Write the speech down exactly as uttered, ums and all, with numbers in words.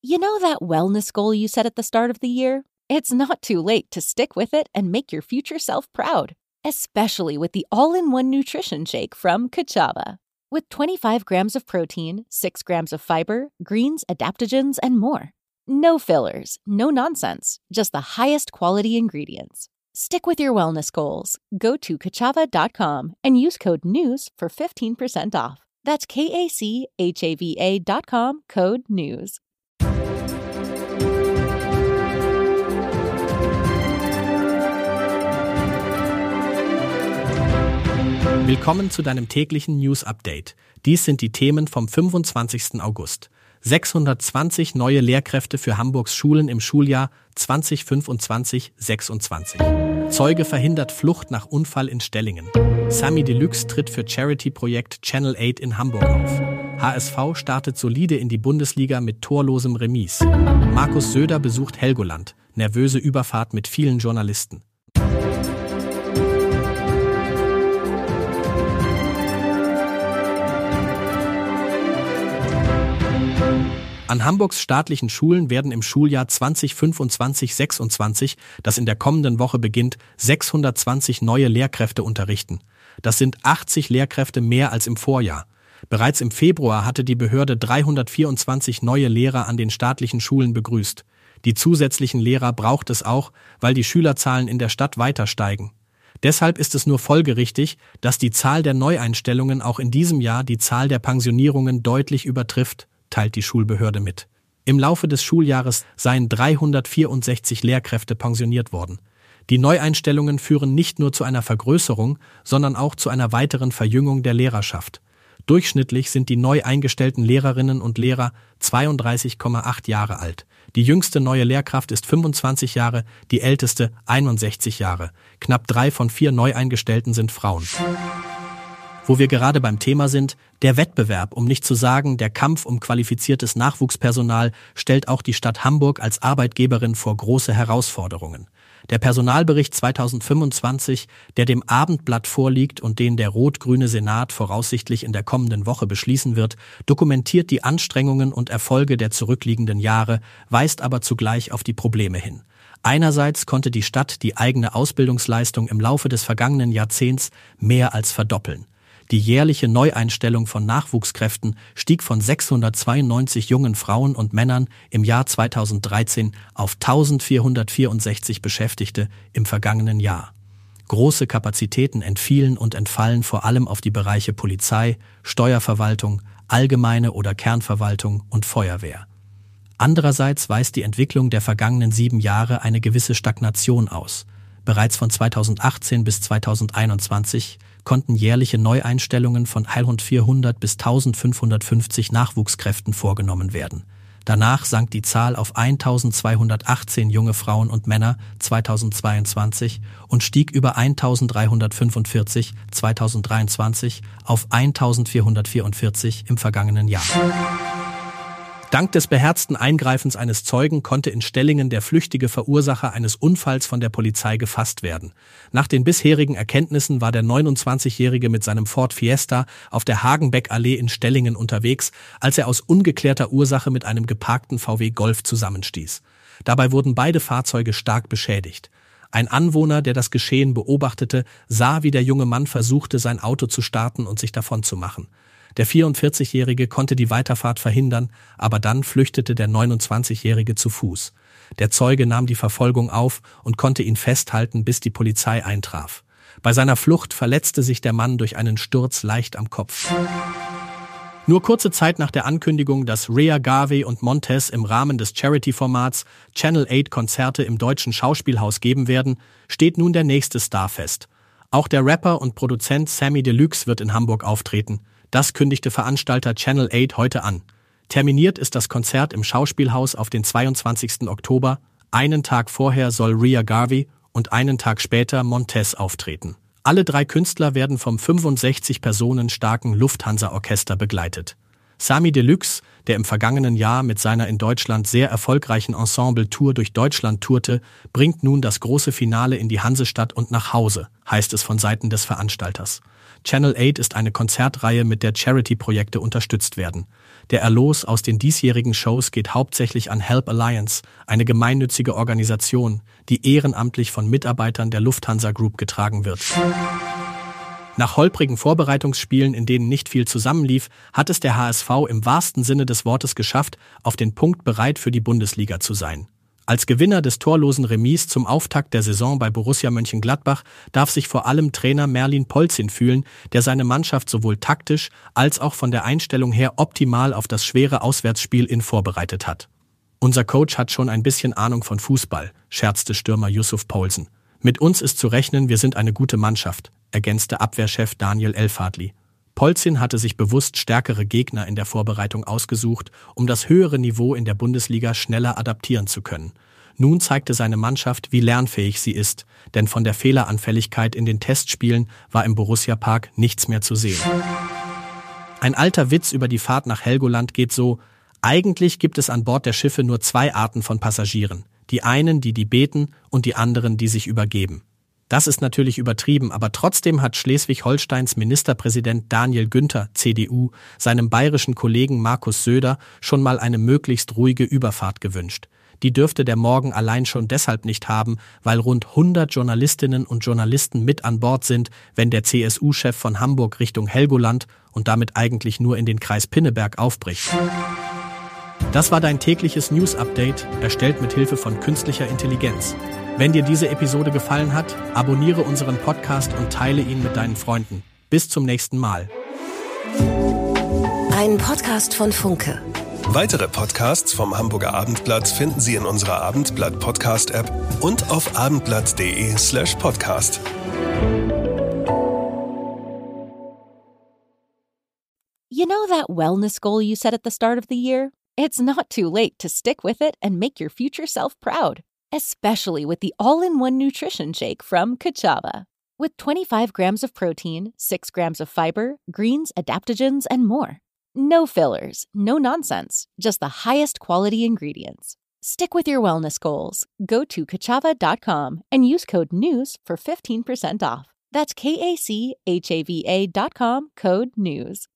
You know that wellness goal you set at the start of the year? It's not too late to stick with it and make your future self proud, especially with the all-in-one nutrition shake from Kachava. With twenty-five grams of protein, six grams of fiber, greens, adaptogens, and more. No fillers, no nonsense, just the highest quality ingredients. Stick with your wellness goals. Go to kachava dot com and use code NEWS for fifteen percent off. That's K A C H A V A dot com, code NEWS. Willkommen zu deinem täglichen News-Update. Dies sind die Themen vom fünfundzwanzigsten August. sechshundertzwanzig neue Lehrkräfte für Hamburgs Schulen im Schuljahr zwanzig fünfundzwanzig sechsundzwanzig. Zeuge verhindert Flucht nach Unfall in Stellingen. Samy Deluxe tritt für Charity-Projekt Channel acht in Hamburg auf. H S V startet solide in die Bundesliga mit torlosem Remis. Markus Söder besucht Helgoland. Nervöse Überfahrt mit vielen Journalisten. An Hamburgs staatlichen Schulen werden im Schuljahr zwanzig fünfundzwanzig sechsundzwanzig, das in der kommenden Woche beginnt, sechshundertzwanzig neue Lehrkräfte unterrichten. Das sind achtzig Lehrkräfte mehr als im Vorjahr. Bereits im Februar hatte die Behörde dreihundertvierundzwanzig neue Lehrer an den staatlichen Schulen begrüßt. Die zusätzlichen Lehrer braucht es auch, weil die Schülerzahlen in der Stadt weiter steigen. Deshalb ist es nur folgerichtig, dass die Zahl der Neueinstellungen auch in diesem Jahr die Zahl der Pensionierungen deutlich übertrifft, teilt die Schulbehörde mit. Im Laufe des Schuljahres seien dreihundertvierundsechzig Lehrkräfte pensioniert worden. Die Neueinstellungen führen nicht nur zu einer Vergrößerung, sondern auch zu einer weiteren Verjüngung der Lehrerschaft. Durchschnittlich sind die neu eingestellten Lehrerinnen und Lehrer zweiunddreißig Komma acht Jahre alt. Die jüngste neue Lehrkraft ist fünfundzwanzig Jahre, die älteste einundsechzig Jahre. Knapp drei von vier Neueingestellten sind Frauen. Wo wir gerade beim Thema sind, der Wettbewerb, um nicht zu sagen, der Kampf um qualifiziertes Nachwuchspersonal stellt auch die Stadt Hamburg als Arbeitgeberin vor große Herausforderungen. Der Personalbericht zweitausendfünfundzwanzig, der dem Abendblatt vorliegt und den der rot-grüne Senat voraussichtlich in der kommenden Woche beschließen wird, dokumentiert die Anstrengungen und Erfolge der zurückliegenden Jahre, weist aber zugleich auf die Probleme hin. Einerseits konnte die Stadt die eigene Ausbildungsleistung im Laufe des vergangenen Jahrzehnts mehr als verdoppeln. Die jährliche Neueinstellung von Nachwuchskräften stieg von sechshundertzweiundneunzig jungen Frauen und Männern im Jahr zweitausenddreizehn auf eintausendvierhundertvierundsechzig Beschäftigte im vergangenen Jahr. Große Kapazitäten entfielen und entfallen vor allem auf die Bereiche Polizei, Steuerverwaltung, allgemeine oder Kernverwaltung und Feuerwehr. Andererseits weist die Entwicklung der vergangenen sieben Jahre eine gewisse Stagnation aus. Bereits von zweitausendachtzehn bis zweitausendeinundzwanzig konnten jährliche Neueinstellungen von vierhundert bis eintausendfünfhundertfünfzig Nachwuchskräften vorgenommen werden. Danach sank die Zahl auf eintausendzweihundertachtzehn junge Frauen und Männer zweitausendzweiundzwanzig und stieg über eintausenddreihundertfünfundvierzig zweitausenddreiundzwanzig auf eintausendvierhundertvierundvierzig im vergangenen Jahr. Dank des beherzten Eingreifens eines Zeugen konnte in Stellingen der flüchtige Verursacher eines Unfalls von der Polizei gefasst werden. Nach den bisherigen Erkenntnissen war der neunundzwanzigjährige mit seinem Ford Fiesta auf der Hagenbeck-Allee in Stellingen unterwegs, als er aus ungeklärter Ursache mit einem geparkten V W Golf zusammenstieß. Dabei wurden beide Fahrzeuge stark beschädigt. Ein Anwohner, der das Geschehen beobachtete, sah, wie der junge Mann versuchte, sein Auto zu starten und sich davonzumachen. Der vierundvierzigjährige konnte die Weiterfahrt verhindern, aber dann flüchtete der neunundzwanzigjährige zu Fuß. Der Zeuge nahm die Verfolgung auf und konnte ihn festhalten, bis die Polizei eintraf. Bei seiner Flucht verletzte sich der Mann durch einen Sturz leicht am Kopf. Nur kurze Zeit nach der Ankündigung, dass Rea Garvey und Montez im Rahmen des Charity-Formats Channel acht Konzerte im Deutschen Schauspielhaus geben werden, steht nun der nächste Star fest. Auch der Rapper und Produzent Samy Deluxe wird in Hamburg auftreten. Das kündigte Veranstalter Channel acht heute an. Terminiert ist das Konzert im Schauspielhaus auf den zweiundzwanzigsten Oktober. Einen Tag vorher soll Rea Garvey und einen Tag später Montez auftreten. Alle drei Künstler werden vom fünfundsechzig Personen starken Lufthansa-Orchester begleitet. Samy Deluxe, der im vergangenen Jahr mit seiner in Deutschland sehr erfolgreichen Ensemble-Tour durch Deutschland tourte, bringt nun das große Finale in die Hansestadt und nach Hause, heißt es von Seiten des Veranstalters. Channel acht ist eine Konzertreihe, mit der Charity-Projekte unterstützt werden. Der Erlös aus den diesjährigen Shows geht hauptsächlich an Help Alliance, eine gemeinnützige Organisation, die ehrenamtlich von Mitarbeitern der Lufthansa Group getragen wird. Nach holprigen Vorbereitungsspielen, in denen nicht viel zusammenlief, hat es der H S V im wahrsten Sinne des Wortes geschafft, auf den Punkt bereit für die Bundesliga zu sein. Als Gewinner des torlosen Remis zum Auftakt der Saison bei Borussia Mönchengladbach darf sich vor allem Trainer Merlin Polzin fühlen, der seine Mannschaft sowohl taktisch als auch von der Einstellung her optimal auf das schwere Auswärtsspiel in vorbereitet hat. Unser Coach hat schon ein bisschen Ahnung von Fußball, scherzte Stürmer Yusuf Poulsen. Mit uns ist zu rechnen, wir sind eine gute Mannschaft, ergänzte Abwehrchef Daniel El-Fadli. Polzin hatte sich bewusst stärkere Gegner in der Vorbereitung ausgesucht, um das höhere Niveau in der Bundesliga schneller adaptieren zu können. Nun zeigte seine Mannschaft, wie lernfähig sie ist, denn von der Fehleranfälligkeit in den Testspielen war im Borussia-Park nichts mehr zu sehen. Ein alter Witz über die Fahrt nach Helgoland geht so: Eigentlich gibt es an Bord der Schiffe nur zwei Arten von Passagieren. Die einen, die die beten, und die anderen, die sich übergeben. Das ist natürlich übertrieben, aber trotzdem hat Schleswig-Holsteins Ministerpräsident Daniel Günther, C D U, seinem bayerischen Kollegen Markus Söder schon mal eine möglichst ruhige Überfahrt gewünscht. Die dürfte der Morgen allein schon deshalb nicht haben, weil rund hundert Journalistinnen und Journalisten mit an Bord sind, wenn der C S U-Chef von Hamburg Richtung Helgoland und damit eigentlich nur in den Kreis Pinneberg aufbricht. Das war dein tägliches News-Update, erstellt mit Hilfe von künstlicher Intelligenz. Wenn dir diese Episode gefallen hat, abonniere unseren Podcast und teile ihn mit deinen Freunden. Bis zum nächsten Mal. Ein Podcast von Funke. Weitere Podcasts vom Hamburger Abendblatt finden Sie in unserer Abendblatt-Podcast-App und auf abendblatt.de slash podcast. You know that wellness goal you set at the start of the year? It's not too late to stick with it and make your future self proud, especially with the all-in-one nutrition shake from Kachava. With twenty-five grams of protein, six grams of fiber, greens, adaptogens, and more. No fillers, no nonsense, just the highest quality ingredients. Stick with your wellness goals. Go to kachava dot com and use code NEWS for fifteen percent off. That's K A C H A V A dot com, code NEWS.